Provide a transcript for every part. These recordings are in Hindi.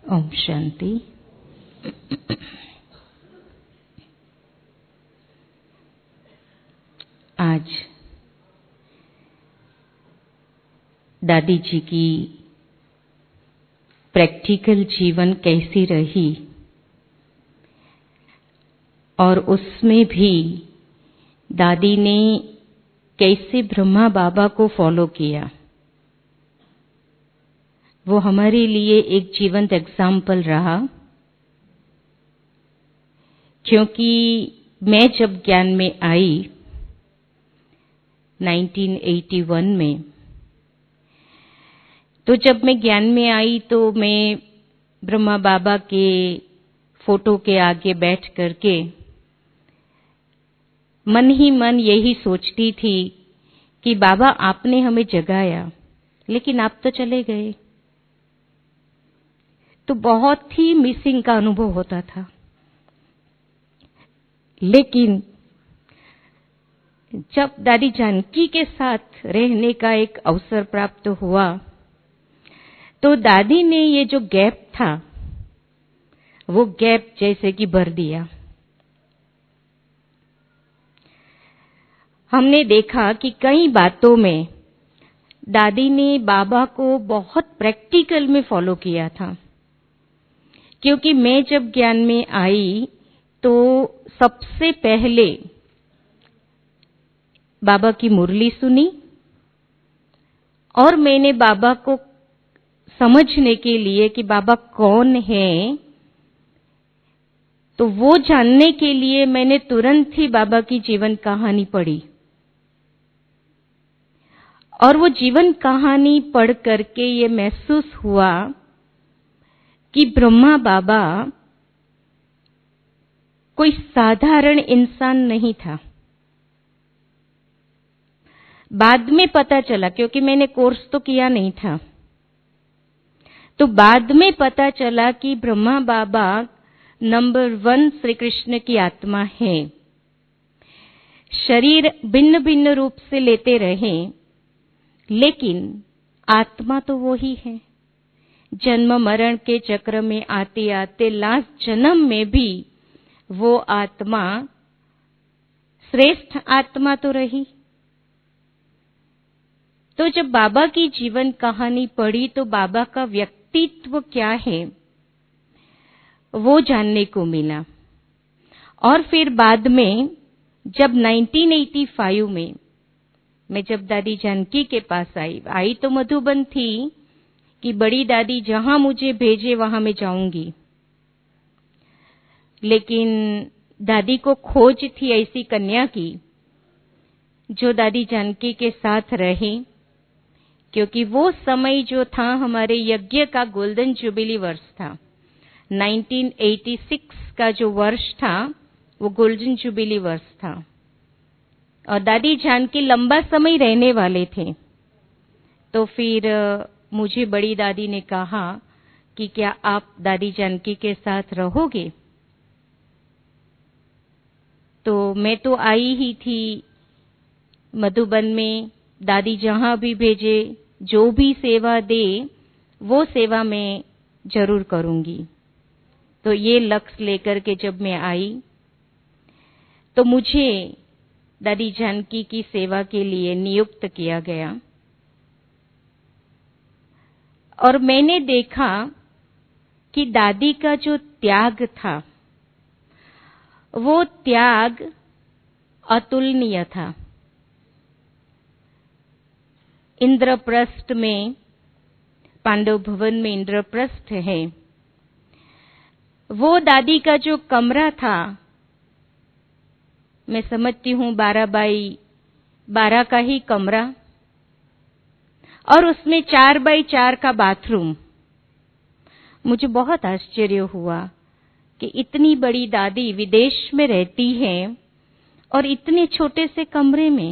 ओम शांति। आज दादी जी की प्रैक्टिकल जीवन कैसी रही और उसमें भी दादी ने कैसे ब्रह्मा बाबा को फॉलो किया, वो हमारे लिए एक जीवंत एग्जाम्पल रहा। क्योंकि मैं जब ज्ञान में आई 1981 में, तो जब मैं ज्ञान में आई तो मैं ब्रह्मा बाबा के फोटो के आगे बैठ करके मन ही मन यही सोचती थी कि बाबा आपने हमें जगाया, लेकिन आप तो चले गए। तो बहुत ही मिसिंग का अनुभव होता था। लेकिन जब दादी जानकी के साथ रहने का एक अवसर प्राप्त हुआ, तो दादी ने ये जो गैप था, वो गैप जैसे कि भर दिया। हमने देखा कि कई बातों में दादी ने बाबा को बहुत प्रैक्टिकल में फॉलो किया था। क्योंकि मैं जब ज्ञान में आई तो सबसे पहले बाबा की मुरली सुनी और मैंने बाबा को समझने के लिए कि बाबा कौन है, तो वो जानने के लिए मैंने तुरंत ही बाबा की जीवन कहानी पढ़ी। और वो जीवन कहानी पढ़ करके ये महसूस हुआ कि ब्रह्मा बाबा कोई साधारण इंसान नहीं था। बाद में पता चला, क्योंकि मैंने कोर्स तो किया नहीं था, तो बाद में पता चला कि ब्रह्मा बाबा नंबर 1 श्री कृष्ण की आत्मा है। शरीर भिन्न भिन्न रूप से लेते रहे, लेकिन आत्मा तो वो ही है। जन्म मरण के चक्र में आते आते लास्ट जन्म में भी वो आत्मा श्रेष्ठ आत्मा तो रही। तो जब बाबा की जीवन कहानी पढ़ी तो बाबा का व्यक्तित्व क्या है वो जानने को मिला। और फिर बाद में जब 1985 में मैं जब दादी जानकी के पास आई तो मधुबन थी कि बड़ी दादी जहां मुझे भेजे वहां मैं जाऊंगी। लेकिन दादी को खोज थी ऐसी कन्या की जो दादी जानकी के साथ रहे, क्योंकि वो समय जो था हमारे यज्ञ का गोल्डन जुबिली वर्ष था। 1986 का जो वर्ष था वो गोल्डन जुबिली वर्ष था और दादी जानकी लंबा समय रहने वाले थे। तो फिर मुझे बड़ी दादी ने कहा कि क्या आप दादी जानकी के साथ रहोगे? तो मैं तो आई ही थी मधुबन में, दादी जहां भी भेजे, जो भी सेवा दे वो सेवा मैं जरूर करूंगी। तो ये लक्ष्य लेकर के जब मैं आई तो मुझे दादी जानकी की सेवा के लिए नियुक्त किया गया। और मैंने देखा कि दादी का जो त्याग था वो त्याग अतुलनीय था। इंद्रप्रस्थ में, पांडव भवन में इंद्रप्रस्थ है, वो दादी का जो कमरा था, मैं समझती हूं 12 बाई 12 का ही कमरा, और उसमें 4 बाई 4 का बाथरूम। मुझे बहुत आश्चर्य हुआ कि इतनी बड़ी दादी विदेश में रहती है और इतने छोटे से कमरे में।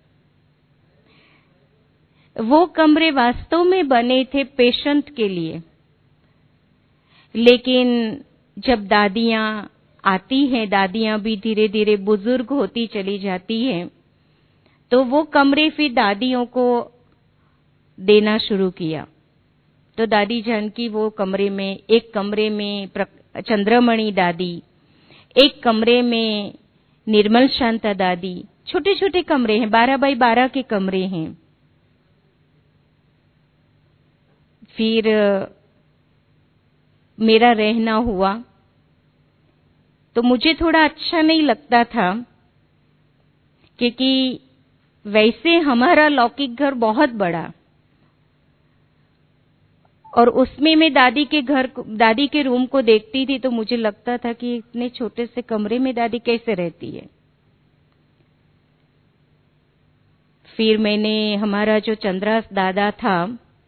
वो कमरे वास्तव में बने थे पेशेंट के लिए, लेकिन जब दादियां आती हैं, दादियां भी धीरे धीरे बुजुर्ग होती चली जाती हैं, तो वो कमरे फिर दादियों को देना शुरू किया। तो दादी जानकी वो कमरे में, एक कमरे में चंद्रमणि दादी, एक कमरे में निर्मल शांता दादी, छोटे छोटे कमरे हैं, 12 बाई 12 के कमरे हैं। फिर मेरा रहना हुआ, तो मुझे थोड़ा अच्छा नहीं लगता था, क्योंकि वैसे हमारा लौकिक घर बहुत बड़ा, और उसमें मैं दादी के रूम को देखती थी तो मुझे लगता था कि इतने छोटे से कमरे में दादी कैसे रहती है। फिर मैंने, हमारा जो चंद्रास दादा था,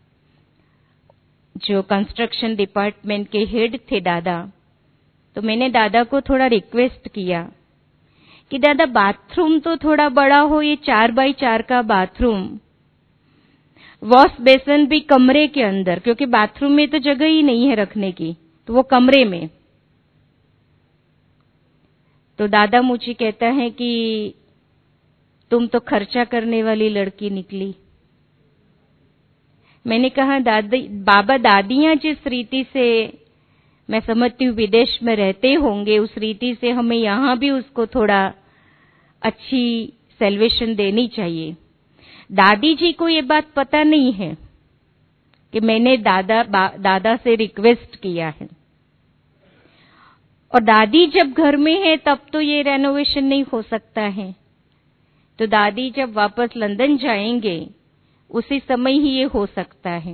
जो कंस्ट्रक्शन डिपार्टमेंट के हेड थे दादा, तो मैंने दादा को थोड़ा रिक्वेस्ट किया कि दादा बाथरूम तो थोड़ा बड़ा हो, ये 4 बाई 4 का बाथरूम, वॉश बेसिन भी कमरे के अंदर, क्योंकि बाथरूम में तो जगह ही नहीं है रखने की, तो वो कमरे में। तो दादा मुझे कहता है कि तुम तो खर्चा करने वाली लड़की निकली। मैंने कहा बाबा दादियां जिस रीति से, मैं समझती हूँ विदेश में रहते होंगे, उस रीति से हमें यहां भी उसको थोड़ा अच्छी सैल्वेशन देनी चाहिए। दादी जी को ये बात पता नहीं है कि मैंने दादा से रिक्वेस्ट किया है, और दादी जब घर में है तब तो ये रेनोवेशन नहीं हो सकता है। तो दादी जब वापस लंदन जाएंगे उसी समय ही ये हो सकता है।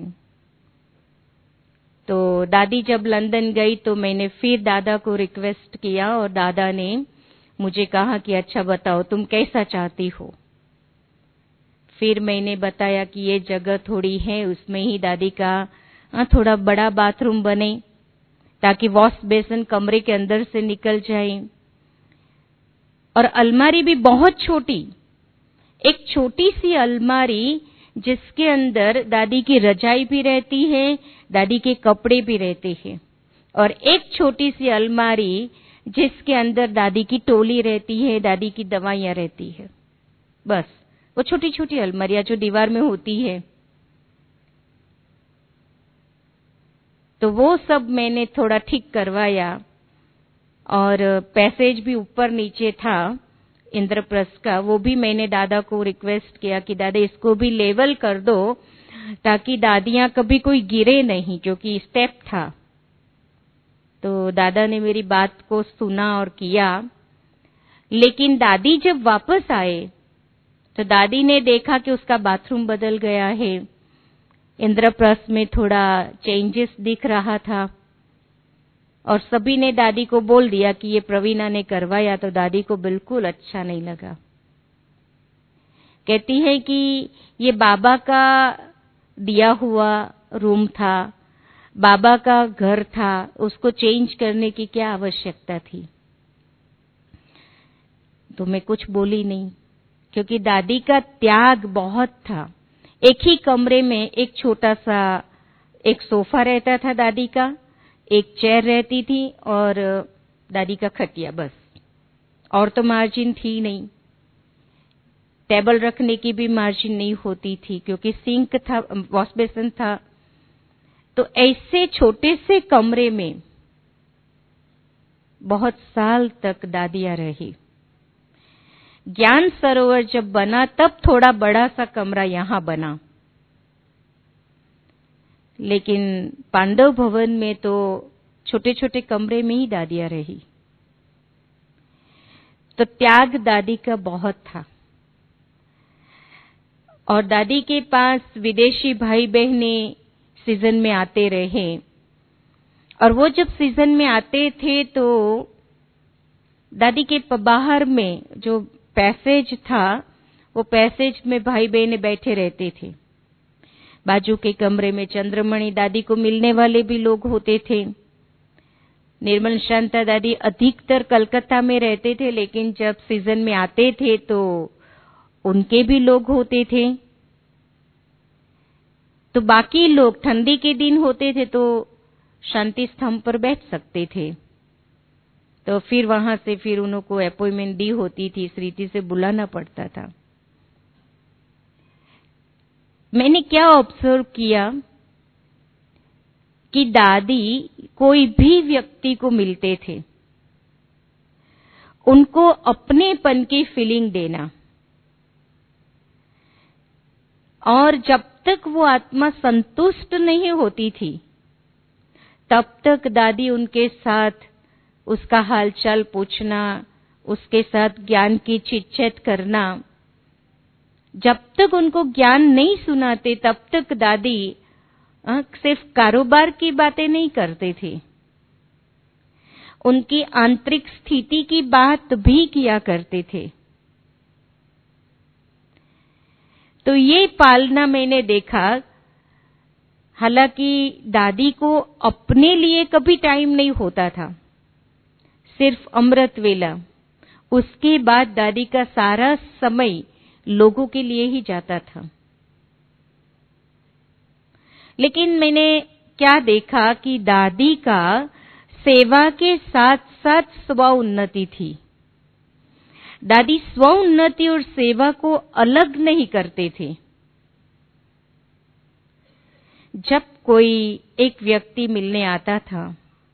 तो दादी जब लंदन गई तो मैंने फिर दादा को रिक्वेस्ट किया, और दादा ने मुझे कहा कि अच्छा बताओ तुम कैसा चाहती हो। फिर मैंने बताया कि ये जगह थोड़ी है, उसमें ही दादी का थोड़ा बड़ा बाथरूम बने, ताकि वॉश बेसिन कमरे के अंदर से निकल जाए, और अलमारी भी बहुत छोटी, एक छोटी सी अलमारी जिसके अंदर दादी की रजाई भी रहती है, दादी के कपड़े भी रहते हैं, और एक छोटी सी अलमारी जिसके अंदर दादी की टोली रहती है, दादी की दवाइयां रहती है। बस वो छोटी छोटी अलमारियां जो दीवार में होती है, तो वो सब मैंने थोड़ा ठीक करवाया, और पैसेज भी ऊपर नीचे था इंद्रप्रस्थ का, वो भी मैंने दादा को रिक्वेस्ट किया कि दादा इसको भी लेवल कर दो, ताकि दादियां कभी कोई गिरे नहीं, क्योंकि स्टेप था। तो दादा ने मेरी बात को सुना और किया। लेकिन दादी जब वापस आए तो दादी ने देखा कि उसका बाथरूम बदल गया है, इंद्रप्रस्थ में थोड़ा चेंजेस दिख रहा था, और सभी ने दादी को बोल दिया कि ये प्रवीणा ने करवाया। तो दादी को बिल्कुल अच्छा नहीं लगा। कहती है कि ये बाबा का दिया हुआ रूम था, बाबा का घर था, उसको चेंज करने की क्या आवश्यकता थी। तो मैं कुछ बोली नहीं, क्योंकि दादी का त्याग बहुत था। एक ही कमरे में एक छोटा सा एक सोफा रहता था दादी का, एक चेयर रहती थी, और दादी का खटिया, बस, और तो मार्जिन थी नहीं। टेबल रखने की भी मार्जिन नहीं होती थी, क्योंकि सिंक था, वॉश बेसिन था। तो ऐसे छोटे से कमरे में बहुत साल तक दादियां रही। ज्ञान सरोवर जब बना तब थोड़ा बड़ा सा कमरा यहां बना, लेकिन पांडव भवन में तो छोटे छोटे कमरे में ही दादियां रही। तो त्याग दादी का बहुत था। और दादी के पास विदेशी भाई बहने सीजन में आते रहे, और वो जब सीजन में आते थे तो दादी के बाहर में जो पैसेज था, वो पैसेज में भाई बहने बैठे रहते थे। बाजू के कमरे में चंद्रमणि दादी को मिलने वाले भी लोग होते थे। निर्मल शांता दादी अधिकतर कलकत्ता में रहते थे, लेकिन जब सीजन में आते थे तो उनके भी लोग होते थे। तो बाकी लोग ठंडी के दिन होते थे तो शांति स्तंभ पर बैठ सकते थे, तो फिर वहां से फिर उनको अपॉइंटमेंट दी होती थी, इस रीति से बुलाना पड़ता था। मैंने क्या ऑब्जर्व किया कि दादी कोई भी व्यक्ति को मिलते थे, उनको अपनेपन की फीलिंग देना, और जब तक वो आत्मा संतुष्ट नहीं होती थी तब तक दादी उनके साथ उसका हालचाल पूछना, उसके साथ ज्ञान की चिटचैट करना। जब तक उनको ज्ञान नहीं सुनाते तब तक दादी सिर्फ कारोबार की बातें नहीं करते थे, उनकी आंतरिक स्थिति की बात भी किया करते थे। तो ये पालना मैंने देखा। हालांकि दादी को अपने लिए कभी टाइम नहीं होता था, सिर्फ अमृत वेला। उसके बाद दादी का सारा समय लोगों के लिए ही जाता था। लेकिन मैंने क्या देखा कि दादी का सेवा के साथ साथ स्व उन्नति थी। दादी स्व उन्नति और सेवा को अलग नहीं करते थे। जब कोई एक व्यक्ति मिलने आता था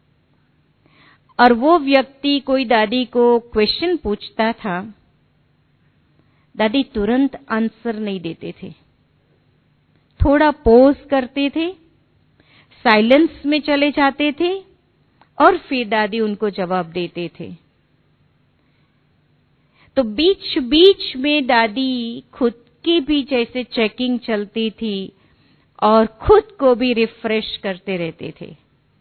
और वो व्यक्ति कोई दादी को क्वेश्चन पूछता था, दादी तुरंत आंसर नहीं देते थे, थोड़ा पॉज करते थे, साइलेंस में चले जाते थे और फिर दादी उनको जवाब देते थे। तो बीच बीच में दादी खुद की भी जैसे चेकिंग चलती थी और खुद को भी रिफ्रेश करते रहते थे।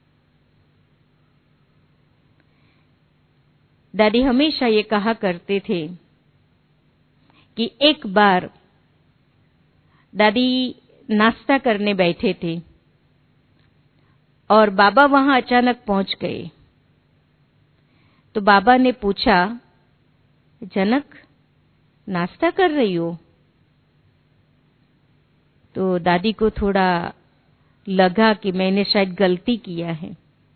दादी हमेशा ये कहा करते थे कि एक बार दादी नाश्ता करने बैठे थे और बाबा वहां अचानक पहुंच गए। तो बाबा ने पूछा, जनक नाश्ता कर रही हो? तो दादी को थोड़ा लगा कि मैंने शायद गलती किया है,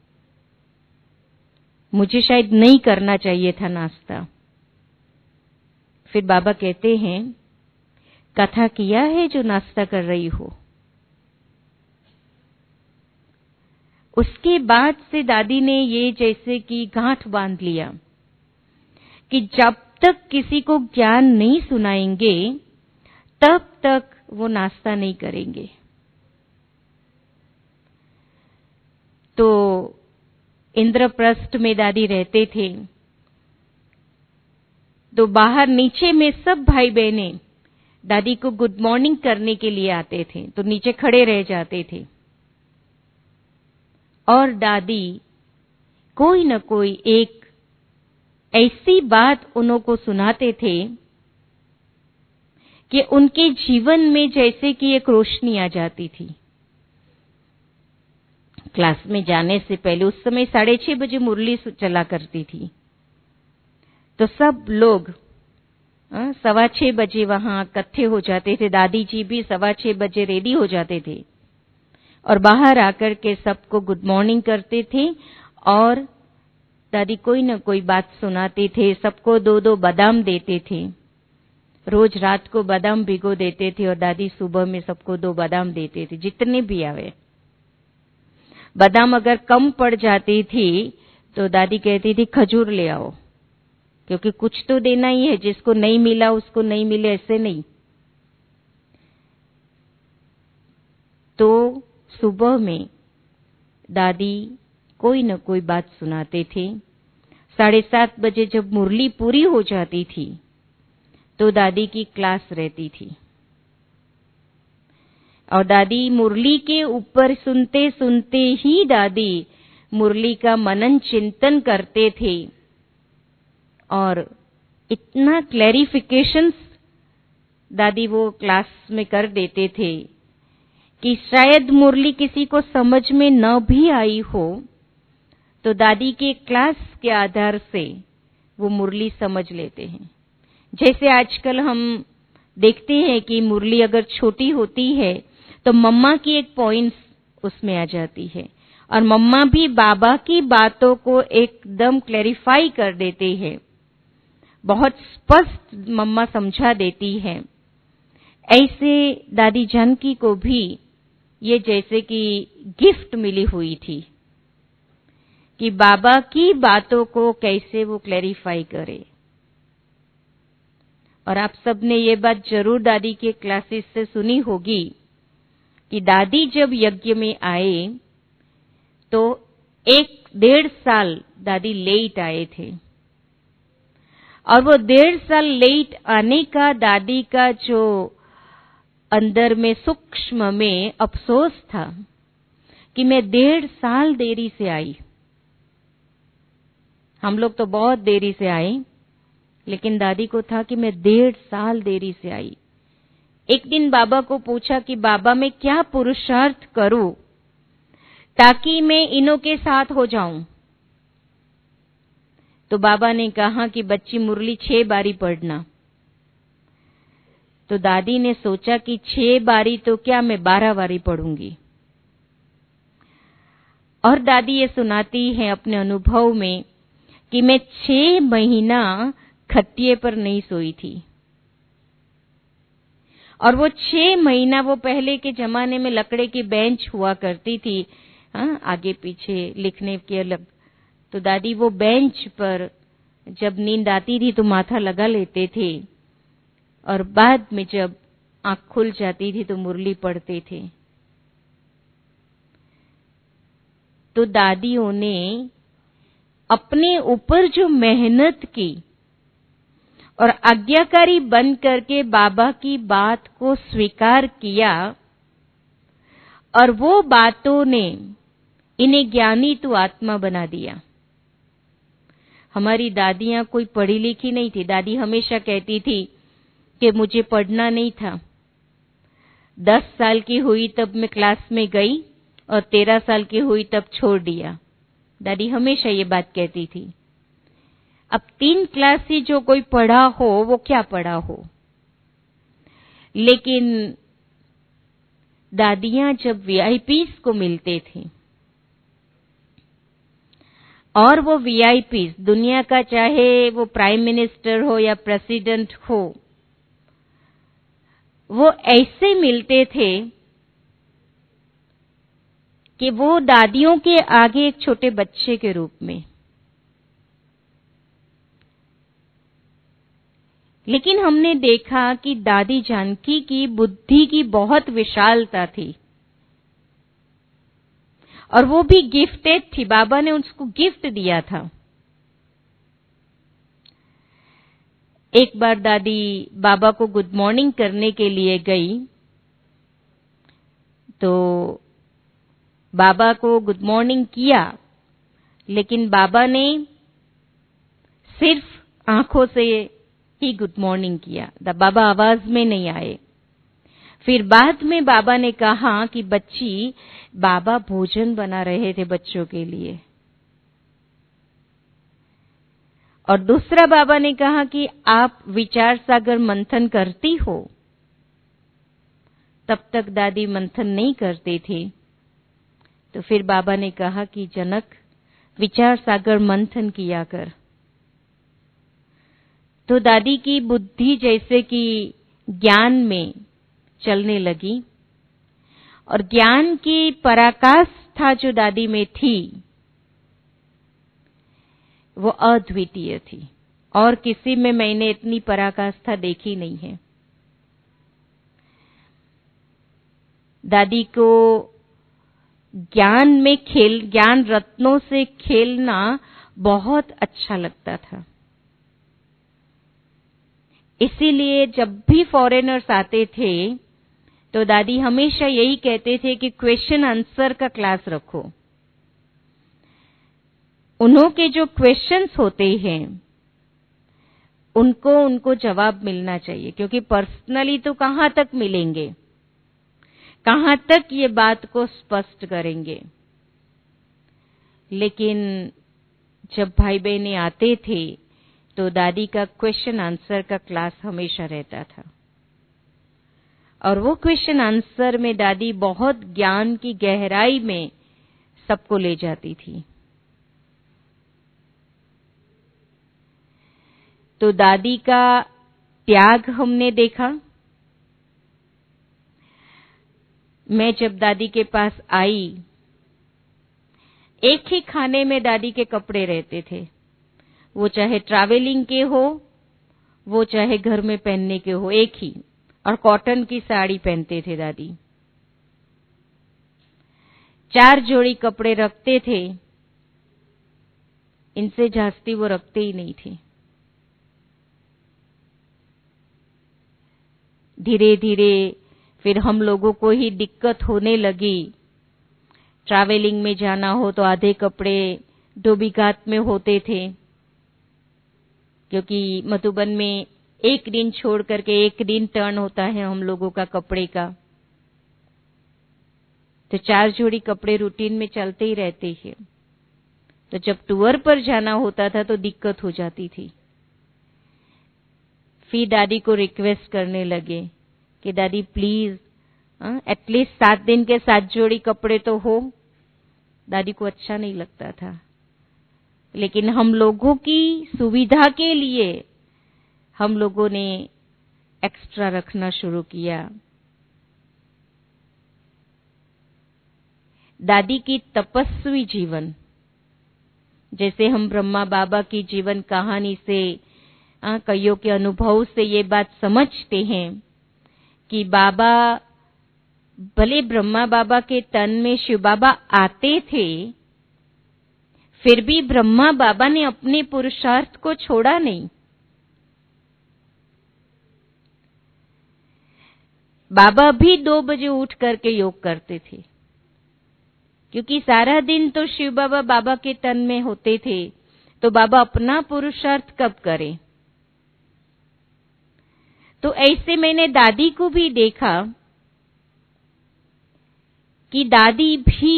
मुझे शायद नहीं करना चाहिए था नाश्ता। फिर बाबा कहते हैं, कथा किया है जो नाश्ता कर रही हो? उसके बाद से दादी ने ये जैसे कि गांठ बांध लिया कि जब तक किसी को ज्ञान नहीं सुनाएंगे तब तक वो नाश्ता नहीं करेंगे। तो इंद्रप्रस्थ में दादी रहते थे, तो बाहर नीचे में सब भाई बहने दादी को गुड मॉर्निंग करने के लिए आते थे, तो नीचे खड़े रह जाते थे और दादी कोई न कोई एक ऐसी बात उनको सुनाते थे कि उनके जीवन में जैसे कि एक रोशनी आ जाती थी। क्लास में जाने से पहले उस समय 6:30 बजे मुरली चला करती थी, तो सब लोग 6:15 बजे वहां इकट्ठे हो जाते थे। दादी जी भी 6:15 बजे रेडी हो जाते थे और बाहर आकर के सबको गुड मॉर्निंग करते थे और दादी कोई न कोई बात सुनाते थे। सबको 2-2 बादाम देते थे, रोज रात को बादाम भिगो देते थे और दादी सुबह में सबको 2 बादाम देते थे, जितने भी आवे। बादाम अगर कम पड़ जाती थी तो दादी कहती थी खजूर ले आओ, क्योंकि कुछ तो देना ही है, जिसको नहीं मिला उसको नहीं मिले, ऐसे नहीं। तो सुबह में दादी कोई न कोई बात सुनाते थे। 7:30 बजे जब मुरली पूरी हो जाती थी तो दादी की क्लास रहती थी और दादी मुरली के ऊपर सुनते सुनते ही दादी मुरली का मनन चिंतन करते थे और इतना क्लैरिफिकेशंस दादी वो क्लास में कर देते थे कि शायद मुरली किसी को समझ में न भी आई हो तो दादी के क्लास के आधार से वो मुरली समझ लेते हैं। जैसे आजकल हम देखते हैं कि मुरली अगर छोटी होती है तो मम्मा की एक पॉइंट्स उसमें आ जाती है और मम्मा भी बाबा की बातों को एकदम क्लैरिफाई कर देते हैं, बहुत स्पष्ट मम्मा समझा देती है। ऐसे दादी जानकी को भी ये जैसे कि गिफ्ट मिली हुई थी कि बाबा की बातों को कैसे वो क्लैरिफाई करे। और आप सबने ये बात जरूर दादी के क्लासेस से सुनी होगी कि दादी जब यज्ञ में आए तो 1-1.5 साल दादी लेट आए थे। और वो 1.5 साल लेट आने का दादी का जो अंदर में सूक्ष्म में अफसोस था कि मैं 1.5 साल देरी से आई। हम लोग तो बहुत देरी से आए, लेकिन दादी को था कि मैं 1.5 साल देरी से आई। एक दिन बाबा को पूछा कि बाबा मैं क्या पुरुषार्थ करूं ताकि मैं इनों के साथ हो जाऊं। तो बाबा ने कहा कि बच्ची मुरली 6 बारी पढ़ना। तो दादी ने सोचा कि 6 बारी तो क्या, मैं 12 बारी पढ़ूंगी। और दादी ये सुनाती है अपने अनुभव में कि मैं 6 महीना खटिए पर नहीं सोई थी। और वो 6 महीना, वो पहले के जमाने में लकड़े की बेंच हुआ करती थी, आगे पीछे लिखने के अलग। तो दादी वो बेंच पर जब नींद आती थी तो माथा लगा लेते थे, और बाद में जब आंख खुल जाती थी तो मुरली पढ़ते थे। तो दादियों ने अपने ऊपर जो मेहनत की और आज्ञाकारी बन करके बाबा की बात को स्वीकार किया, और वो बातों ने इन्हें ज्ञानी तू आत्मा बना दिया। हमारी दादियां कोई पढ़ी लिखी नहीं थी। दादी हमेशा कहती थी कि मुझे पढ़ना नहीं था। 10 साल की हुई तब मैं क्लास में गई और 13 साल की हुई तब छोड़ दिया। दादी हमेशा ये बात कहती थी। अब 3 क्लास से जो कोई पढ़ा हो वो क्या पढ़ा हो, लेकिन दादियां जब वीआईपीज को मिलते थे, और वो वीआईपीज दुनिया का, चाहे वो प्राइम मिनिस्टर हो या प्रेसिडेंट हो, वो ऐसे मिलते थे कि वो दादियों के आगे एक छोटे बच्चे के रूप में। लेकिन हमने देखा कि दादी जानकी की बुद्धि की बहुत विशालता थी, और वो भी गिफ्टेड थी। बाबा ने उसको गिफ्ट दिया था। एक बार दादी बाबा को गुड मॉर्निंग करने के लिए गई, तो बाबा को गुड मॉर्निंग किया, लेकिन बाबा ने सिर्फ आंखों से ही गुड मॉर्निंग किया। बाबा आवाज में नहीं आए। फिर बाद में बाबा ने कहा कि बच्ची, बाबा भोजन बना रहे थे बच्चों के लिए। और दूसरा बाबा ने कहा कि आप विचार सागर मंथन करती हो। तब तक दादी मंथन नहीं करते थे। तो फिर बाबा ने कहा कि जनक, विचार सागर मंथन किया कर। तो दादी की बुद्धि जैसे कि ज्ञान में चलने लगी, और ज्ञान की पराकाष्ठा जो दादी में थी वो अद्वितीय थी, और किसी में मैंने इतनी पराकाष्ठा देखी नहीं है। दादी को ज्ञान में ज्ञान रत्नों से खेलना बहुत अच्छा लगता था। इसीलिए जब भी फॉरेनर्स आते थे तो दादी हमेशा यही कहते थे कि क्वेश्चन आंसर का क्लास रखो। उन्हों के जो क्वेश्चंस होते हैं उनको जवाब मिलना चाहिए, क्योंकि पर्सनली तो कहां तक मिलेंगे, कहां तक ये बात को स्पष्ट करेंगे। लेकिन जब भाई बहनें आते थे तो दादी का क्वेश्चन आंसर का क्लास हमेशा रहता था, और वो क्वेश्चन आंसर में दादी बहुत ज्ञान की गहराई में सबको ले जाती थी। तो दादी का त्याग हमने देखा, मैं जब दादी के पास आई, एक ही खाने में दादी के कपड़े रहते थे, वो चाहे ट्रैवलिंग के हो, वो चाहे घर में पहनने के हो, एक ही, और कॉटन की साड़ी पहनते थे दादी। 4 जोड़ी कपड़े रखते थे, इनसे जास्ती वो रखते ही नहीं थे। धीरे धीरे फिर हम लोगों को ही दिक्कत होने लगी। ट्रैवलिंग में जाना हो तो आधे कपड़े धोबीघाट में होते थे, क्योंकि मधुबन में एक दिन छोड़ करके एक दिन टर्न होता है हम लोगों का कपड़े का। तो 4 जोड़ी कपड़े रूटीन में चलते ही रहते हैं। तो जब टूर पर जाना होता था तो दिक्कत हो जाती थी। फिर दादी को रिक्वेस्ट करने लगे कि दादी प्लीज एटलीस्ट 7 दिन के 7 जोड़ी कपड़े तो हो। दादी को अच्छा नहीं लगता था, लेकिन हम लोगों की सुविधा के लिए हम लोगों ने एक्स्ट्रा रखना शुरू किया। दादी की तपस्वी जीवन, जैसे हम ब्रह्मा बाबा की जीवन कहानी से, कईयों के अनुभव से ये बात समझते हैं कि बाबा, भले ब्रह्मा बाबा के तन में शिव बाबा आते थे, फिर भी ब्रह्मा बाबा ने अपने पुरुषार्थ को छोड़ा नहीं। बाबा भी 2 बजे उठ करके योग करते थे, क्योंकि सारा दिन तो शिव बाबा बाबा के तन में होते थे, तो बाबा अपना पुरुषार्थ कब करें। तो ऐसे मैंने दादी को भी देखा कि दादी भी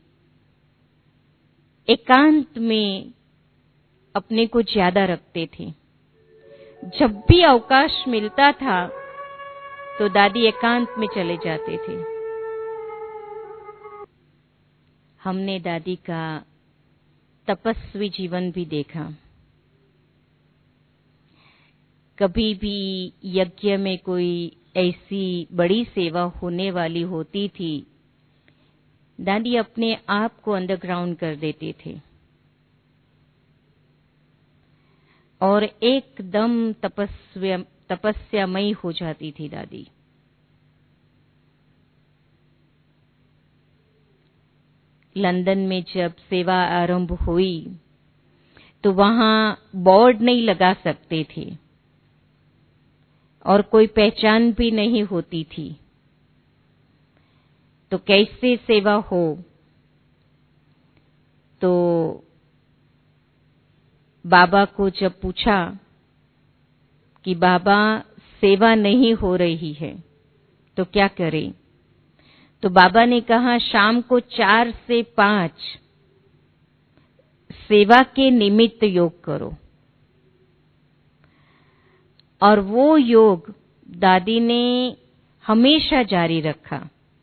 एकांत में अपने को ज्यादा रखते थे। जब भी अवकाश मिलता था तो दादी एकांत में चले जाते थे। हमने दादी का तपस्वी जीवन भी देखा। कभी भी यज्ञ में कोई ऐसी बड़ी सेवा होने वाली होती थी, दादी अपने आप को अंडरग्राउंड कर देते थे और एकदम तपस्यामयी हो जाती थी दादी। लंदन में जब सेवा आरंभ हुई तो वहां बोर्ड नहीं लगा सकते थे और कोई पहचान भी नहीं होती थी। तो कैसे सेवा हो, तो बाबा को जब पूछा कि बाबा सेवा नहीं हो रही है तो क्या करें, तो बाबा ने कहा शाम को 4 से 5 सेवा के निमित्त योग करो। और वो योग दादी ने हमेशा जारी रखा।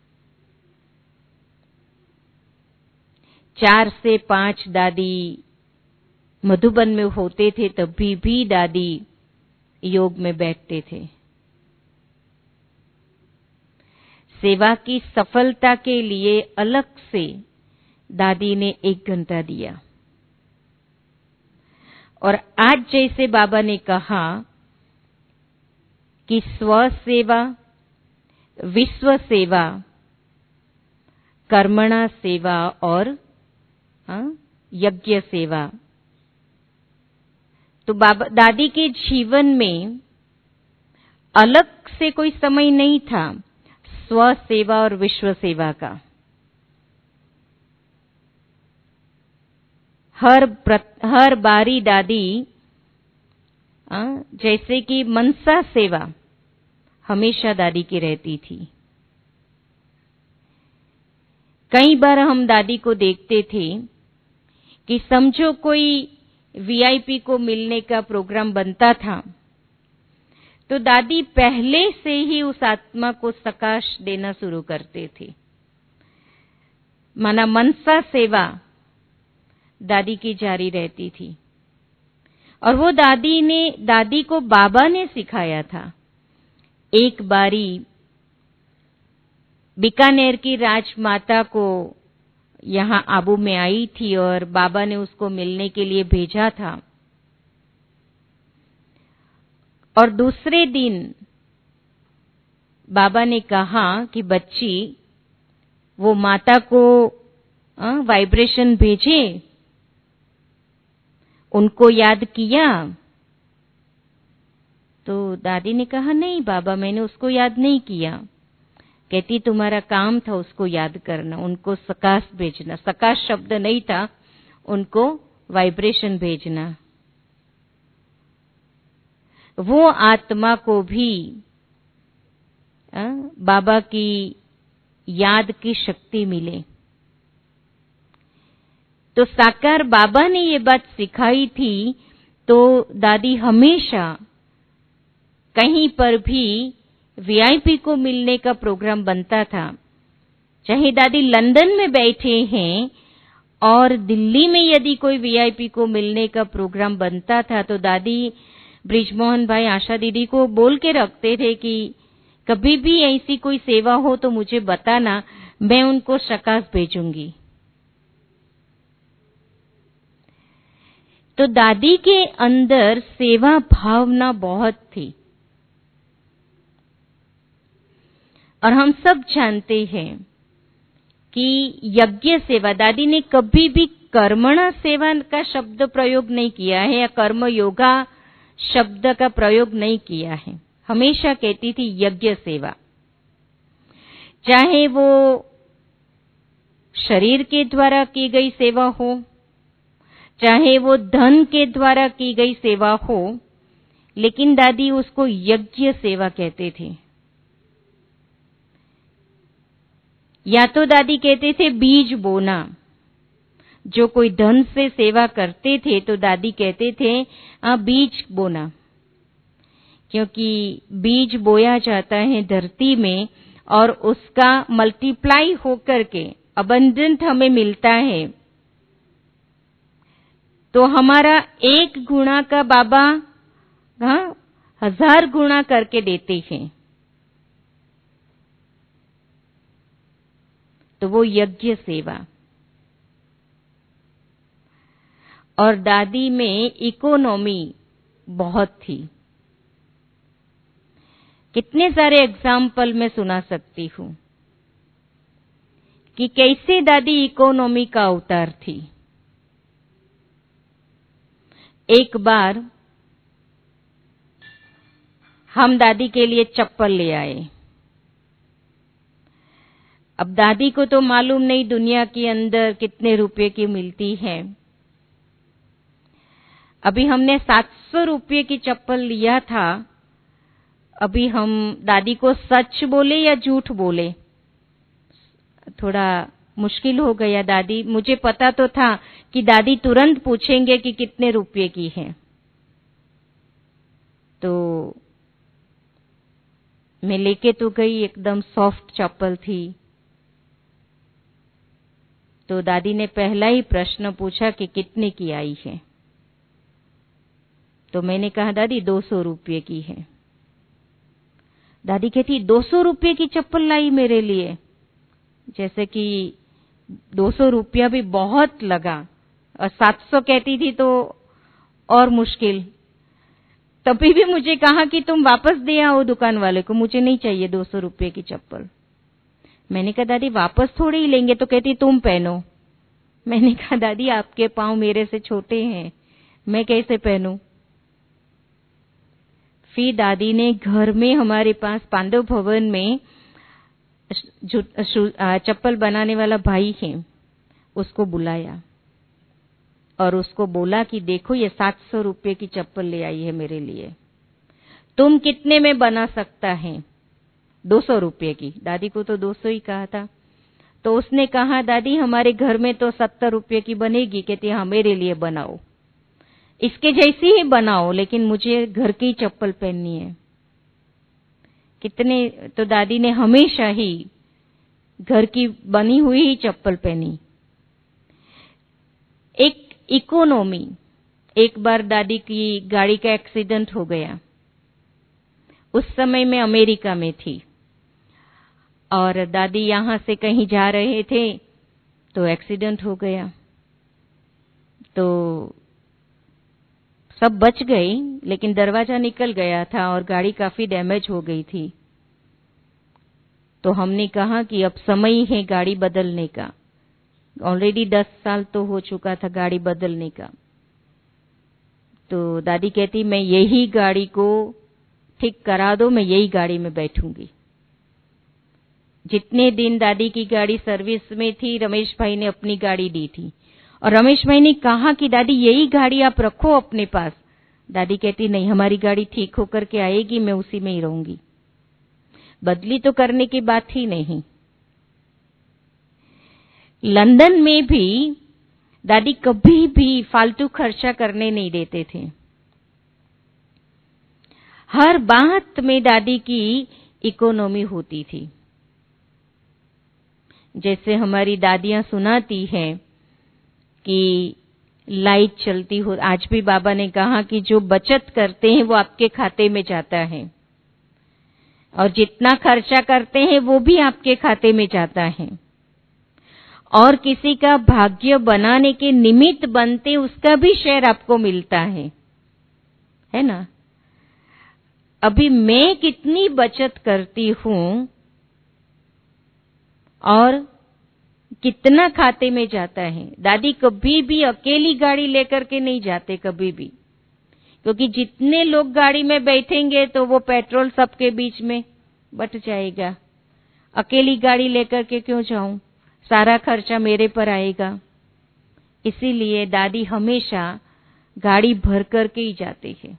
4 से 5 दादी मधुबन में होते थे, तभी भी दादी योग में बैठते थे। सेवा की सफलता के लिए अलग से दादी ने 1 घंटा दिया। और आज जैसे बाबा ने कहा कि स्व सेवा, विश्व सेवा, कर्मणा सेवा और यज्ञ सेवा, तो बाबा दादी के जीवन में अलग से कोई समय नहीं था स्व सेवा और विश्व सेवा का। हर बारी दादी जैसे कि मनसा सेवा हमेशा दादी की रहती थी। कई बार हम दादी को देखते थे कि समझो कोई वीआईपी को मिलने का प्रोग्राम बनता था तो दादी पहले से ही उस आत्मा को सकाश देना शुरू करते थे। माना मनसा सेवा दादी की जारी रहती थी। और वो दादी को बाबा ने सिखाया था। एक बारी बीकानेर की राजमाता को यहाँ आबू में आई थी और बाबा ने उसको मिलने के लिए भेजा था। और दूसरे दिन बाबा ने कहा कि बच्ची, वो माता को वाइब्रेशन भेजे, उनको याद किया? तो दादी ने कहा, नहीं बाबा, मैंने उसको याद नहीं किया। कहती, तुम्हारा काम था उसको याद करना, उनको सकाश भेजना। सकाश शब्द नहीं था, उनको वाइब्रेशन भेजना। वो आत्मा को भी बाबा की याद की शक्ति मिले। तो साकार बाबा ने ये बात सिखाई थी। तो दादी हमेशा कहीं पर भी वीआईपी को मिलने का प्रोग्राम बनता था, चाहे दादी लंदन में बैठे हैं और दिल्ली में यदि कोई वीआईपी को मिलने का प्रोग्राम बनता था, तो दादी ब्रिजमोहन भाई, आशा दीदी को बोल के रखते थे कि कभी भी ऐसी कोई सेवा हो तो मुझे बताना, मैं उनको सकाश भेजूंगी। तो दादी के अंदर सेवा भावना बहुत थी। और हम सब जानते हैं कि यज्ञ सेवा, दादी ने कभी भी कर्मणा सेवा का शब्द प्रयोग नहीं किया है या कर्म योगा शब्द का प्रयोग नहीं किया है। हमेशा कहती थी यज्ञ सेवा, चाहे वो शरीर के द्वारा की गई सेवा हो, चाहे वो धन के द्वारा की गई सेवा हो, लेकिन दादी उसको यज्ञ सेवा कहते थे। या तो दादी कहते थे बीज बोना, जो कोई धन से सेवा करते थे तो दादी कहते थे बीज बोना, क्योंकि बीज बोया जाता है धरती में और उसका मल्टीप्लाई होकर के अबंडेंट हमें मिलता है। तो हमारा एक गुणा का बाबा 1000 गुणा करके देते हैं। तो वो यज्ञ सेवा। और दादी में इकोनॉमी बहुत थी। कितने सारे एग्जाम्पल मैं सुना सकती हूं कि कैसे दादी इकोनॉमी का अवतार थी। एक बार हम दादी के लिए चप्पल ले आए। अब दादी को तो मालूम नहीं दुनिया के अंदर कितने रुपए की मिलती है। अभी हमने 700 रुपये की चप्पल लिया था। अभी हम दादी को सच बोले या झूठ बोले, थोड़ा मुश्किल हो गया। दादी, मुझे पता तो था कि दादी तुरंत पूछेंगे कि कितने रुपये की है, तो मैं लेके तो गई। एकदम सॉफ्ट चप्पल थी। तो दादी ने पहला ही प्रश्न पूछा कि कितने की आई है। तो मैंने कहा, दादी 200 रुपये की है। दादी कहती, 200 रुपये की चप्पल लाई मेरे लिए? जैसे कि 200 रुपया भी बहुत लगा, और 700 कहती थी तो और मुश्किल। तभी भी मुझे कहा कि तुम वापस दे आओ दुकान वाले को, मुझे नहीं चाहिए 200 रुपये की चप्पल। मैंने कहा, दादी वापस थोड़ी ही लेंगे। तो कहती, तुम पहनो। मैंने कहा, दादी आपके पांव मेरे से छोटे हैं, मैं कैसे पहनूं? फिर दादी ने घर में, हमारे पास पांडव भवन में जो चप्पल बनाने वाला भाई है, उसको बुलाया और उसको बोला कि देखो ये 700 रुपये की चप्पल ले आई है मेरे लिए, तुम कितने में बना सकता है? 200 रुपये की। दादी को तो 200 ही कहा था। तो उसने कहा, दादी हमारे घर में तो 70 रुपये की बनेगी। कहती, हाँ मेरे लिए बनाओ, इसके जैसी ही बनाओ, लेकिन मुझे घर की चप्पल पहननी है। कितने तो दादी ने हमेशा ही घर की बनी हुई ही चप्पल पहनी। एक इकोनॉमी। एक बार दादी की गाड़ी का एक्सीडेंट हो गया। उस समय मैं अमेरिका में थी और दादी यहाँ से कहीं जा रहे थे तो एक्सीडेंट हो गया। तो सब बच गई, लेकिन दरवाजा निकल गया था और गाड़ी काफी डैमेज हो गई थी। तो हमने कहा कि अब समय है गाड़ी बदलने का। ऑलरेडी 10 साल तो हो चुका था गाड़ी बदलने का। तो दादी कहती मैं यही गाड़ी को ठीक करा दो, मैं यही गाड़ी में बैठूंगी। जितने दिन दादी की गाड़ी सर्विस में थी, रमेश भाई ने अपनी गाड़ी दी थी और रमेश भाई ने कहा कि दादी यही गाड़ी आप रखो अपने पास। दादी कहती नहीं, हमारी गाड़ी ठीक होकर के आएगी, मैं उसी में ही रहूंगी, बदली तो करने की बात ही नहीं। लंदन में भी दादी कभी भी फालतू खर्चा करने नहीं देते थे। हर बात में दादी की इकोनॉमी होती थी। जैसे हमारी दादियां सुनाती हैं कि लाइट चलती हो, आज भी बाबा ने कहा कि जो बचत करते हैं वो आपके खाते में जाता है और जितना खर्चा करते हैं वो भी आपके खाते में जाता है, और किसी का भाग्य बनाने के निमित्त बनते उसका भी शेयर आपको मिलता है ना। अभी मैं कितनी बचत करती हूं और कितना खाते में जाता है। दादी कभी भी अकेली गाड़ी लेकर के नहीं जाते, कभी भी, क्योंकि जितने लोग गाड़ी में बैठेंगे तो वो पेट्रोल सबके बीच में बट जाएगा। अकेली गाड़ी लेकर के क्यों जाऊं, सारा खर्चा मेरे पर आएगा। इसीलिए दादी हमेशा गाड़ी भर करके ही जाते हैं।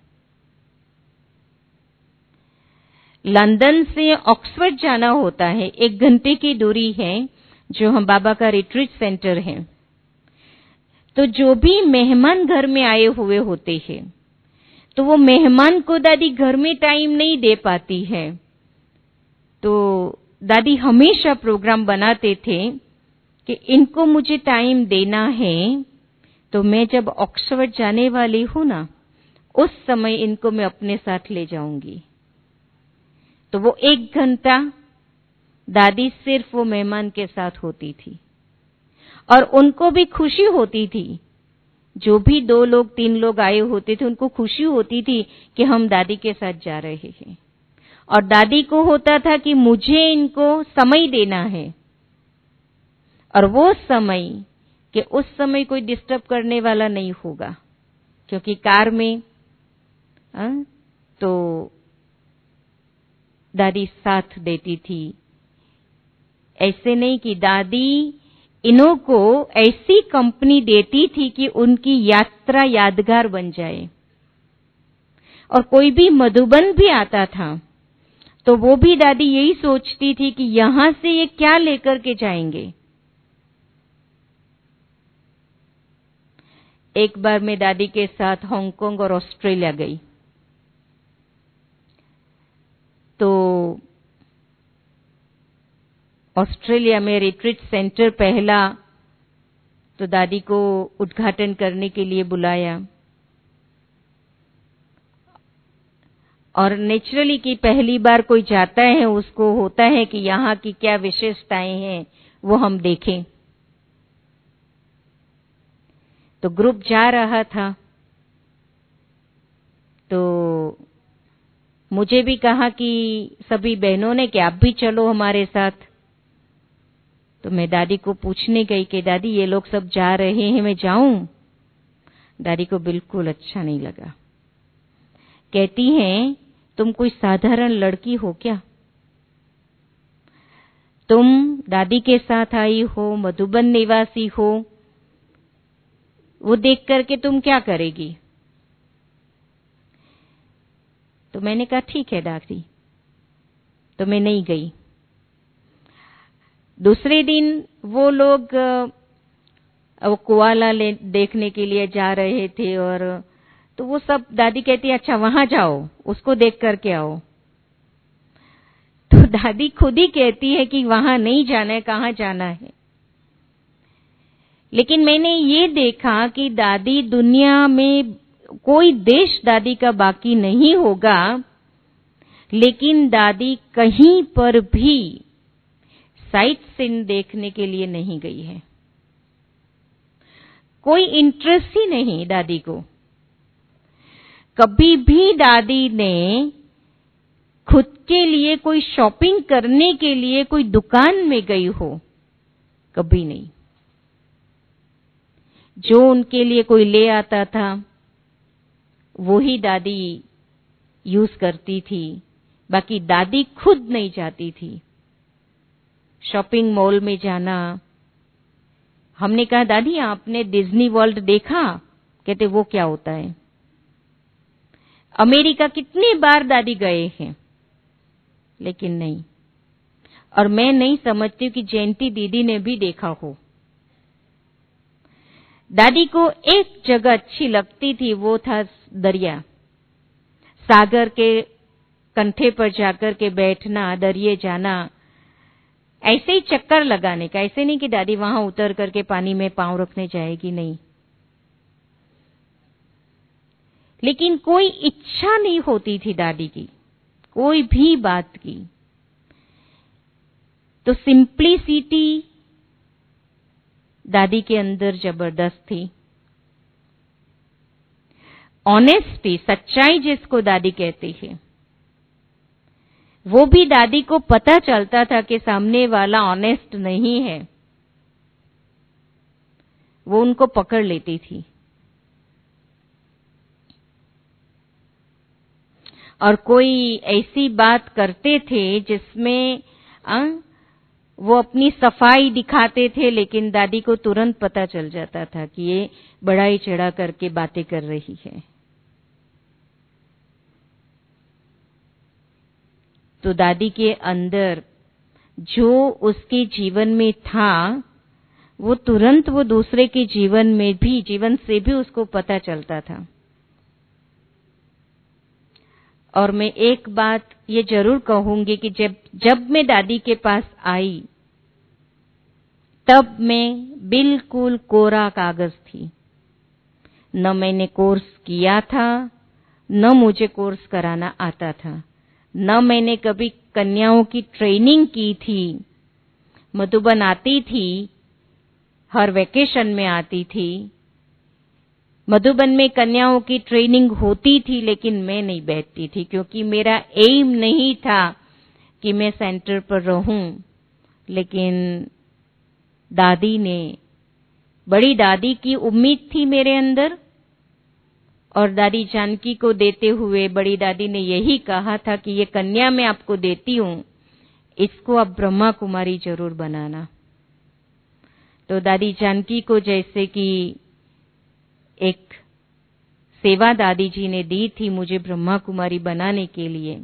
लंदन से ऑक्सफोर्ड जाना होता है, 1 घंटे की दूरी है, जो हम बाबा का रिट्रीट सेंटर है। तो जो भी मेहमान घर में आए हुए होते हैं तो वो मेहमान को दादी घर में टाइम नहीं दे पाती है। तो दादी हमेशा प्रोग्राम बनाते थे कि इनको मुझे टाइम देना है, तो मैं जब ऑक्सफोर्ड जाने वाली हूं ना, उस समय इनको मैं अपने साथ ले जाऊंगी। तो वो 1 घंटा दादी सिर्फ वो मेहमान के साथ होती थी और उनको भी खुशी होती थी। जो भी 2 लोग 3 लोग आए होते थे उनको खुशी होती थी कि हम दादी के साथ जा रहे हैं, और दादी को होता था कि मुझे इनको समय देना है, और वो समय कि उस समय कोई डिस्टर्ब करने वाला नहीं होगा, क्योंकि कार में तो दादी साथ देती थी। ऐसे नहीं कि दादी इन्हों को ऐसी कंपनी देती थी कि उनकी यात्रा यादगार बन जाए। और कोई भी मधुबन भी आता था तो वो भी दादी यही सोचती थी कि यहां से ये क्या लेकर के जाएंगे। एक बार मैं दादी के साथ हांगकांग और ऑस्ट्रेलिया गई। तो ऑस्ट्रेलिया में रिट्रीट सेंटर पहला, तो दादी को उद्घाटन करने के लिए बुलाया, और नेचुरली कि पहली बार कोई जाता है उसको होता है कि यहाँ की क्या विशेषताएं हैं वो हम देखें। तो ग्रुप जा रहा था, तो मुझे भी कहा कि सभी बहनों ने कि आप भी चलो हमारे साथ। तो मैं दादी को पूछने गई कि दादी ये लोग सब जा रहे हैं, मैं जाऊं? दादी को बिल्कुल अच्छा नहीं लगा। कहती हैं तुम कोई साधारण लड़की हो क्या? तुम दादी के साथ आई हो, मधुबन निवासी हो, वो देख करके तुम क्या करेगी? तो मैंने कहा ठीक है दादी, तो मैं नहीं गई। दूसरे दिन वो लोग वो कोआला देखने के लिए जा रहे थे, और तो वो सब दादी कहती है अच्छा वहां जाओ, उसको देख करके आओ। तो दादी खुद ही कहती है कि वहां नहीं जाना है, कहां जाना है। लेकिन मैंने ये देखा कि दादी दुनिया में कोई देश दादी का बाकी नहीं होगा, लेकिन दादी कहीं पर भी साइट सीन देखने के लिए नहीं गई है। कोई इंटरेस्ट ही नहीं दादी को। कभी भी दादी ने खुद के लिए कोई शॉपिंग करने के लिए कोई दुकान में गई हो, कभी नहीं। जो उनके लिए कोई ले आता था वो ही दादी यूज करती थी, बाकी दादी खुद नहीं जाती थी। शॉपिंग मॉल में जाना, हमने कहा दादी आपने डिज्नी वर्ल्ड देखा? कहते वो क्या होता है। अमेरिका कितनी बार दादी गए हैं, लेकिन नहीं। और मैं नहीं समझती कि जयंती दीदी ने भी देखा हो। दादी को एक जगह अच्छी लगती थी, वो था दरिया। सागर के कंठे पर जाकर के बैठना, दरिये जाना, ऐसे ही चक्कर लगाने का। ऐसे नहीं कि दादी वहां उतर करके पानी में पांव रखने जाएगी, नहीं। लेकिन कोई इच्छा नहीं होती थी दादी की कोई भी बात की। तो सिंप्लिसिटी दादी के अंदर जबरदस्त थी। ऑनेस्टी, सच्चाई जिसको दादी कहती है, वो भी दादी को पता चलता था कि सामने वाला ऑनेस्ट नहीं है, वो उनको पकड़ लेती थी। और कोई ऐसी बात करते थे जिसमें वो अपनी सफाई दिखाते थे, लेकिन दादी को तुरंत पता चल जाता था कि ये बढ़ाई चढ़ा करके बातें कर रही है। तो दादी के अंदर जो उसके जीवन में था, वो तुरंत वो दूसरे के जीवन से भी उसको पता चलता था। और मैं एक बात ये जरूर कहूंगी कि जब मैं दादी के पास आई, तब मैं बिल्कुल कोरा कागज थी। न मैंने कोर्स किया था, न मुझे कोर्स कराना आता था, न मैंने कभी कन्याओं की ट्रेनिंग की थी। मधुबन आती थी, हर वेकेशन में आती थी। मधुबन में कन्याओं की ट्रेनिंग होती थी, लेकिन मैं नहीं बैठती थी, क्योंकि मेरा एम नहीं था कि मैं सेंटर पर रहूं। लेकिन दादी ने, बड़ी दादी की उम्मीद थी मेरे अंदर, और दादी जानकी को देते हुए बड़ी दादी ने यही कहा था कि ये कन्या मैं आपको देती हूं, इसको आप ब्रह्मा कुमारी जरूर बनाना। तो दादी जानकी को जैसे कि एक सेवा दादी जी ने दी थी मुझे ब्रह्मा कुमारी बनाने के लिए,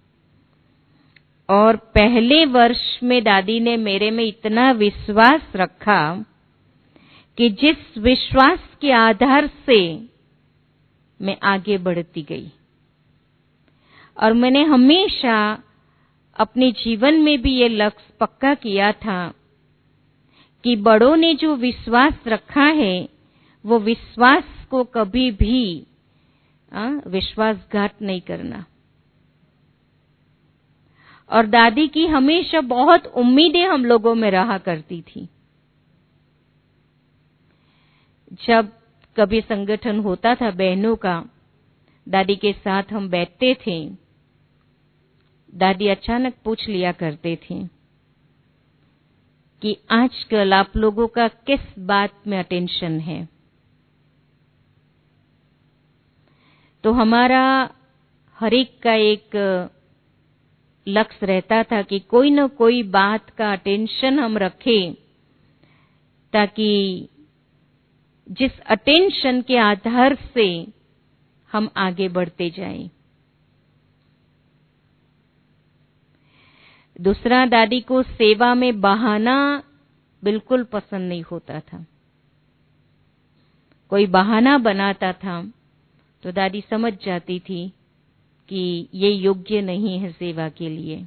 और पहले वर्ष में दादी ने मेरे में इतना विश्वास रखा कि जिस विश्वास के आधार से मैं आगे बढ़ती गई। और मैंने हमेशा अपने जीवन में भी ये लक्ष्य पक्का किया था कि बड़ों ने जो विश्वास रखा है, वो विश्वास को कभी भी विश्वासघात नहीं करना। और दादी की हमेशा बहुत उम्मीदें हम लोगों में रहा करती थी। जब कभी संगठन होता था बहनों का, दादी के साथ हम बैठते थे, दादी अचानक पूछ लिया करते थे कि आजकल आप लोगों का किस बात में अटेंशन है। तो हमारा हर एक का एक लक्ष्य रहता था कि कोई न कोई बात का अटेंशन हम रखें, ताकि जिस अटेंशन के आधार से हम आगे बढ़ते जाएं। दूसरा, दादी को सेवा में बहाना बिल्कुल पसंद नहीं होता था। कोई बहाना बनाता था तो दादी समझ जाती थी कि ये योग्य नहीं है सेवा के लिए।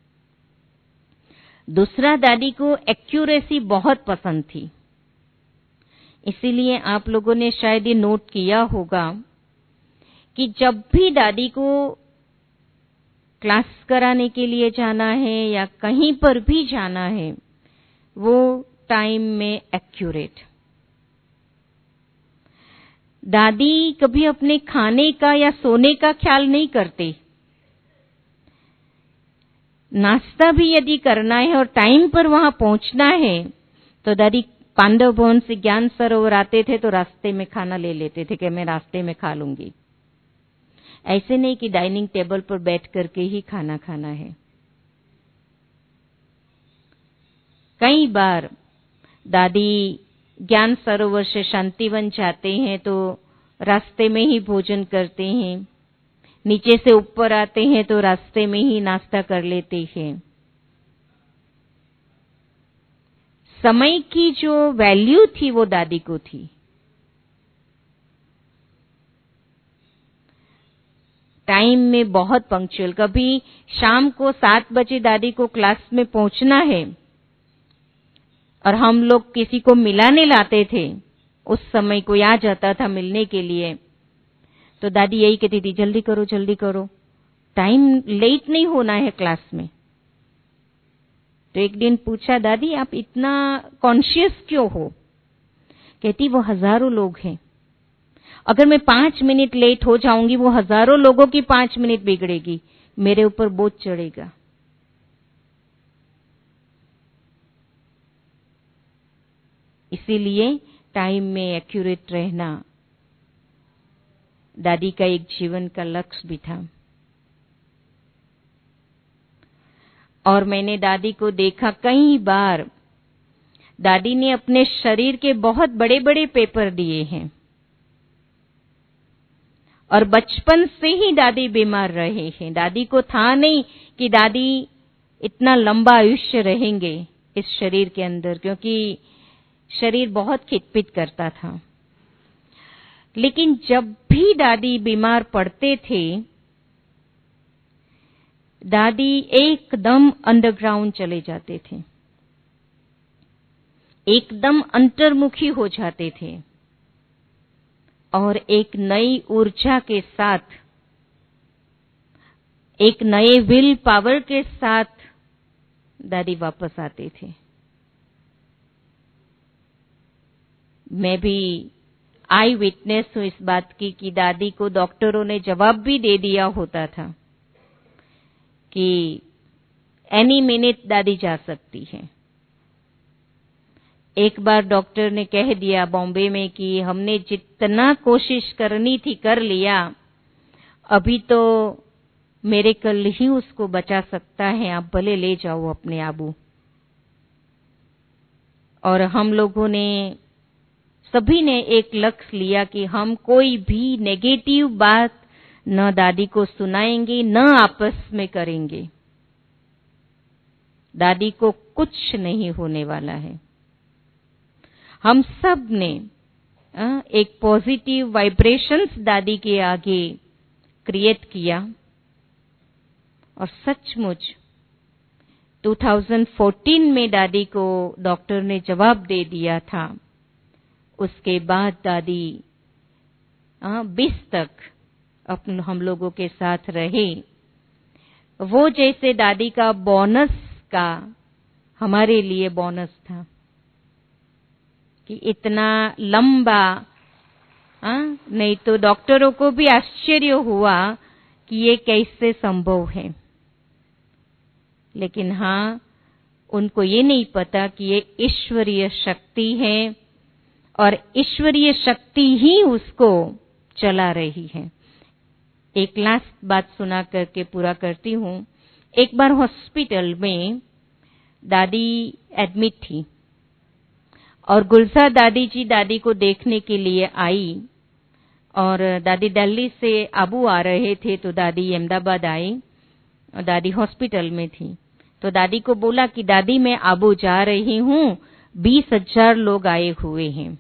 दूसरा, दादी को एक्यूरेसी बहुत पसंद थी। इसीलिए आप लोगों ने शायद ये नोट किया होगा कि जब भी दादी को क्लास कराने के लिए जाना है या कहीं पर भी जाना है, वो टाइम में एक्यूरेट। दादी कभी अपने खाने का या सोने का ख्याल नहीं करते। नाश्ता भी यदि करना है और टाइम पर वहां पहुंचना है तो दादी पांडव भवन से ज्ञान सरोवर आते थे तो रास्ते में खाना ले लेते थे कि मैं रास्ते में खा लूंगी। ऐसे नहीं कि डाइनिंग टेबल पर बैठ करके ही खाना खाना है। कई बार दादी ज्ञान सरोवर से शांतिवन जाते हैं तो रास्ते में ही भोजन करते हैं, नीचे से ऊपर आते हैं तो रास्ते में ही नाश्ता कर लेते हैं। समय की जो वैल्यू थी वो दादी को थी। टाइम में बहुत पंक्चुअल। कभी शाम को 7 बजे दादी को क्लास में पहुंचना है और हम लोग किसी को मिलाने लाते थे, उस समय कोई आ जाता था मिलने के लिए तो दादी यही कहती थी, जल्दी करो जल्दी करो, टाइम लेट नहीं होना है क्लास में। तो एक दिन पूछा, दादी आप इतना कॉन्शियस क्यों हो? कहती वो हजारों लोग हैं, अगर मैं 5 मिनट लेट हो जाऊंगी वो हजारों लोगों की 5 मिनट बिगड़ेगी, मेरे ऊपर बोझ चढ़ेगा। इसीलिए टाइम में एक्यूरेट रहना दादी का एक जीवन का लक्ष्य भी था। और मैंने दादी को देखा कई बार, दादी ने अपने शरीर के बहुत बड़े बड़े पेपर दिए हैं और बचपन से ही दादी बीमार रहे हैं। दादी को था नहीं कि दादी इतना लंबा आयुष्य रहेंगे इस शरीर के अंदर, क्योंकि शरीर बहुत खिटपिट करता था। लेकिन जब भी दादी बीमार पड़ते थे, दादी एकदम अंडरग्राउंड चले जाते थे, एकदम अंतर्मुखी हो जाते थे और एक नई ऊर्जा के साथ, एक नए विल पावर के साथ दादी वापस आते थे। मैं भी आई विटनेस हूं इस बात की कि दादी को डॉक्टरों ने जवाब भी दे दिया होता था कि एनी मिनट दादी जा सकती है। एक बार डॉक्टर ने कह दिया बॉम्बे में कि हमने जितना कोशिश करनी थी कर लिया, अभी तो मेरे कल ही उसको बचा सकता है, आप भले ले जाओ अपने आबू। और हम लोगों ने, सभी ने एक लक्ष्य लिया कि हम कोई भी नेगेटिव बात न दादी को सुनाएंगे न आपस में करेंगे। दादी को कुछ नहीं होने वाला है। हम सब ने एक पॉजिटिव वाइब्रेशंस दादी के आगे क्रिएट किया और सचमुच 2014 में दादी को डॉक्टर ने जवाब दे दिया था। उसके बाद दादी 20 तक हम लोगों के साथ रहे। वो जैसे दादी का बोनस का हमारे लिए बोनस था कि इतना लंबा, नहीं तो डॉक्टरों को भी आश्चर्य हुआ कि ये कैसे संभव है। लेकिन उनको ये नहीं पता कि ये ईश्वरीय शक्ति है और ईश्वरीय शक्ति ही उसको चला रही है। एक लास्ट बात सुना करके पूरा करती हूँ। एक बार हॉस्पिटल में दादी एडमिट थी और गुलजार दादी जी दादी को देखने के लिए आई और दादी दिल्ली से आबू आ रहे थे तो दादी अहमदाबाद आई और दादी हॉस्पिटल में थी। तो दादी को बोला कि दादी मैं आबू जा रही हूँ, 20,000 लोग आए हुए हैं।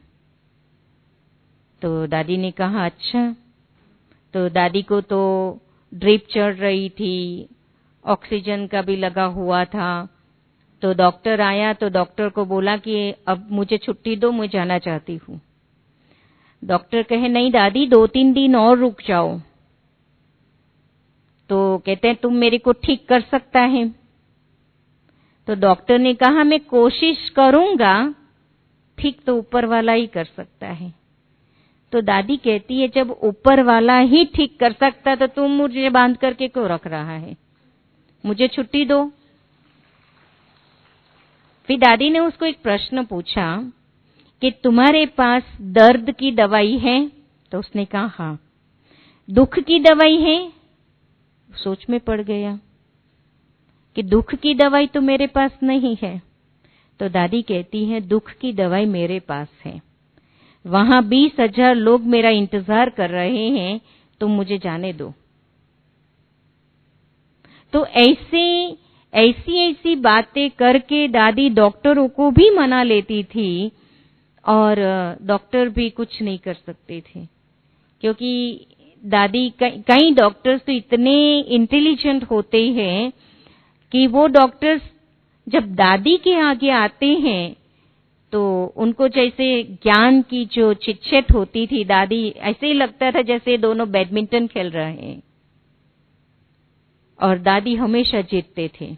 तो दादी ने कहा अच्छा। तो दादी को तो ड्रिप चढ़ रही थी, ऑक्सीजन का भी लगा हुआ था। तो डॉक्टर आया तो डॉक्टर को बोला कि अब मुझे छुट्टी दो, मैं जाना चाहती हूँ। डॉक्टर कहे नहीं दादी 2-3 दिन और रुक जाओ। तो कहते हैं तुम मेरे को ठीक कर सकता है? तो डॉक्टर ने कहा मैं कोशिश करूंगा, ठीक तो ऊपर वाला ही कर सकता है। तो दादी कहती है जब ऊपर वाला ही ठीक कर सकता तो तुम मुझे बांध करके क्यों रख रहा है, मुझे छुट्टी दो। फिर दादी ने उसको एक प्रश्न पूछा कि तुम्हारे पास दर्द की दवाई है? तो उसने कहा हाँ। दुख की दवाई है? सोच में पड़ गया कि दुख की दवाई तो मेरे पास नहीं है। तो दादी कहती है दुख की दवाई मेरे पास है, वहां 20,000 लोग मेरा इंतजार कर रहे हैं, तुम मुझे जाने दो। तो ऐसी बातें करके दादी डॉक्टरों को भी मना लेती थी और डॉक्टर भी कुछ नहीं कर सकते थे, क्योंकि दादी कई डॉक्टर्स तो इतने इंटेलिजेंट होते हैं कि वो डॉक्टर्स जब दादी के आगे आते हैं तो उनको जैसे ज्ञान की जो चिटचट होती थी, दादी ऐसे ही लगता था जैसे दोनों बैडमिंटन खेल रहे हैं, और दादी हमेशा जीतते थे।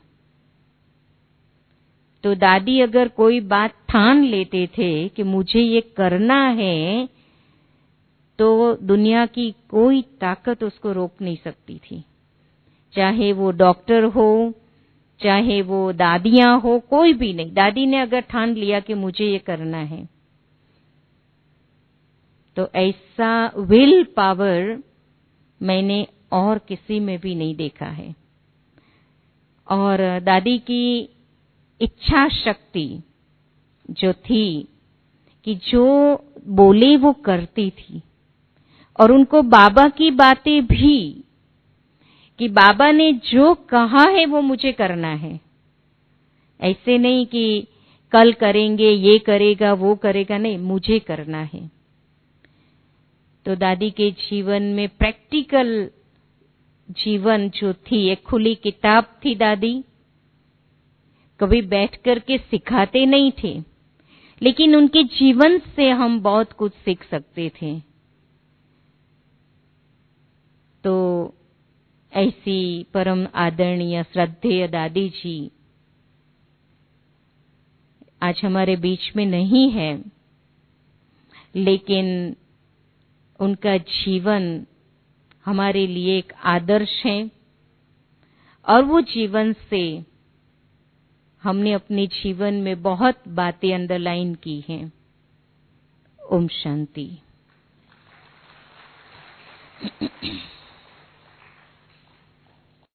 तो दादी अगर कोई बात ठान लेते थे कि मुझे ये करना है, तो दुनिया की कोई ताकत उसको रोक नहीं सकती थी, चाहे वो डॉक्टर हो, चाहे वो दादियां हो, कोई भी नहीं। दादी ने अगर ठान लिया कि मुझे ये करना है, तो ऐसा विल पावर मैंने और किसी में भी नहीं देखा है। और दादी की इच्छा शक्ति जो थी कि जो बोले वो करती थी, और उनको बाबा की बातें भी कि बाबा ने जो कहा है वो मुझे करना है, ऐसे नहीं कि कल करेंगे, ये करेगा वो करेगा, नहीं, मुझे करना है। तो दादी के जीवन में प्रैक्टिकल जीवन जो थी, एक खुली किताब थी। दादी कभी बैठ करके सिखाते नहीं थे, लेकिन उनके जीवन से हम बहुत कुछ सीख सकते थे। तो ऐसी परम आदरणीय श्रद्धेय दादी जी आज हमारे बीच में नहीं है, लेकिन उनका जीवन हमारे लिए एक आदर्श है, और वो जीवन से हमने अपने जीवन में बहुत बातें अंडरलाइन की हैं। ओम शांति।